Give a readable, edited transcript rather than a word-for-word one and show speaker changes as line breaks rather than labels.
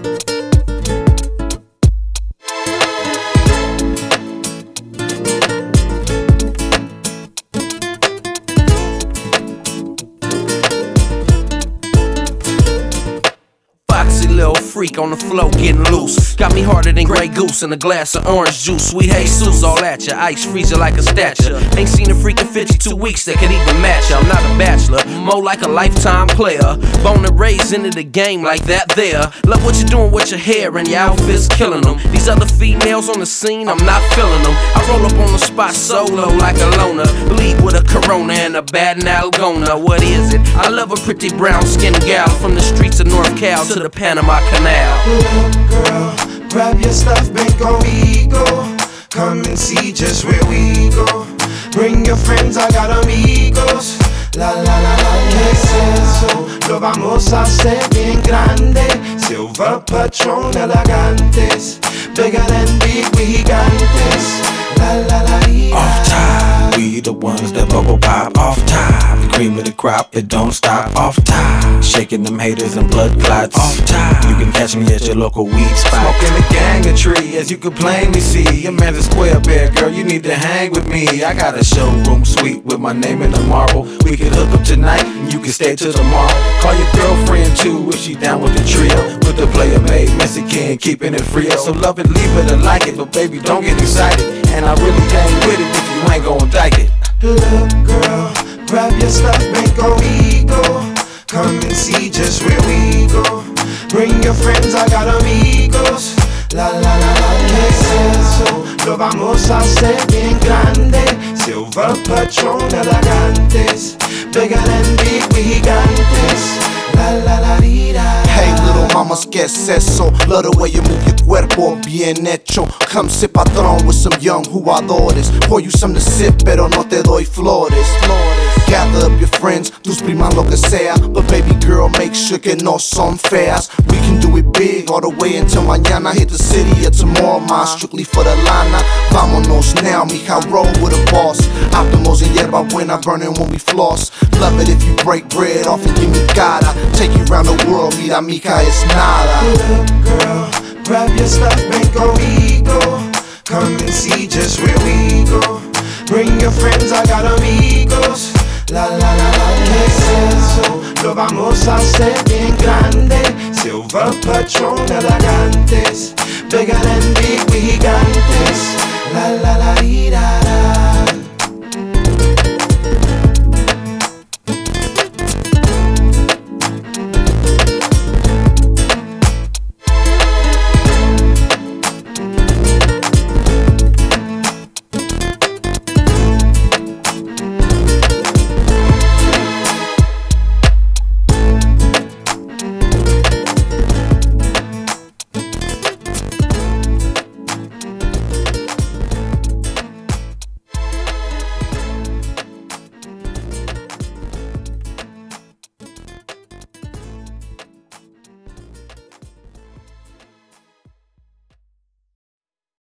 Little freak on the floor getting loose. Got me harder than Grey Goose and a glass of orange juice. Sweet Jesus, all at ya. Ice freezer like a statue. Ain't seen a freak in 52 weeks that could even match ya. I'm not a bachelor, more like a lifetime player. Born and raised into the game like that there. Love what you're doing with your hair and your outfit's killing them. These other females on the scene, I'm not feeling them. I roll up on the spot solo like a loner. Bleed with a Corona and a bad Nalgona. What is it? I love a pretty brown skinned gal from the streets of North Cal to the Panama Canal.
Look, girl, grab your stuff, make we go. Come and see just where we go. Bring your friends, I got amigos. La la la la, yes, eso. Lo vamos a hacer bien grande. Silver Patron elegantes. Bigger than big, we gigantes. La la la, yeah.
Off top, we the ones that bubble pop. Off top, the cream of the crop, it don't stop. Off top, shaking them haters and blood clots. Off top, you can catch me at your local weed spot. Smoking a gang of tree, as you can plainly see. Your man's a square bear, girl, you need to hang with me. I got a showroom suite with my name in the marble. We can hook up tonight and you can stay till tomorrow. Call your girlfriend too if she down with the trio. With the player made Mexican, keeping it real. So love it, leave it, or like it, but baby don't get excited. And I really ain't with it if you ain't gon' like it.
Look, girl, grab your stuff, make we go. Come and see just where we go. Bring your friends, I got amigos. La la la la, yes, eso. Lo vamos a hacer bien grande. Silver Patron elegantes. Bigger than big, we gigantes. La la la la.
Hey little mama, ¿qué es eso? Love the way you move your cuerpo, bien hecho. Come sit patrón with some young jugadores. Pour you some to sip, pero no te doy flores. Gather up your friends, tus primas lo que sea. But baby girl, make sure que no son feas. We can do it big all the way until mañana. Hit the city or tomorrow, ma, strictly for the lana. Vámonos now, mija, roll with a boss. Optimos and yerba buena burning when we floss. Love it if you break bread off and give me cara. Take you round the world, mira, mija, it's nada.
Look, girl, grab your stuff, make we go. Come and see just where we go. Bring your friends, I got amigos. La la la la, yes, eso. Lo vamos a hacer bien grande. Silver Patron elegantes. Bigger than big, we gigantes. La la la la.